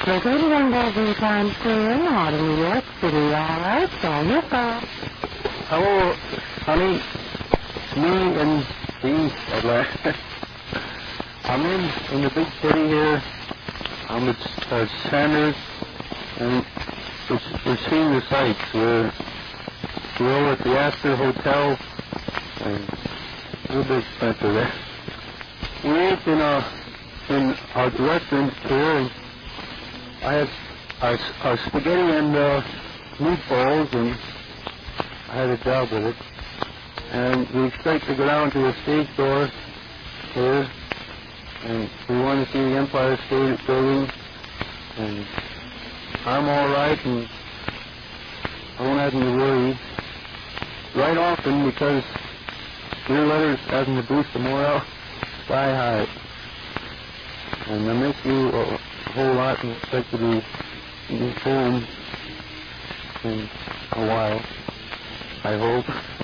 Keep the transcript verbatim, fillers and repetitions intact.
Located on Bellevue Times Square in the heart of New York City, all right, it's on your phone. Hello, honey. Me in the East Atlanta. I'm in, in the big city here. I'm at uh, Sanders, and we're, we're seeing the sights. We're, we're over at the Astor Hotel, and a little bit expensive there. We ate in, uh, in our restaurant here, and I had our, our spaghetti and uh, meatballs, and I had a job with it. And we expect to go down to the stage door here, and we want to see the Empire State Building, and I'm all right, and I won't have to worry right often because your letters having to boost the morale sky high. And I miss you a whole lot and expect to be, be home in a while, I hope.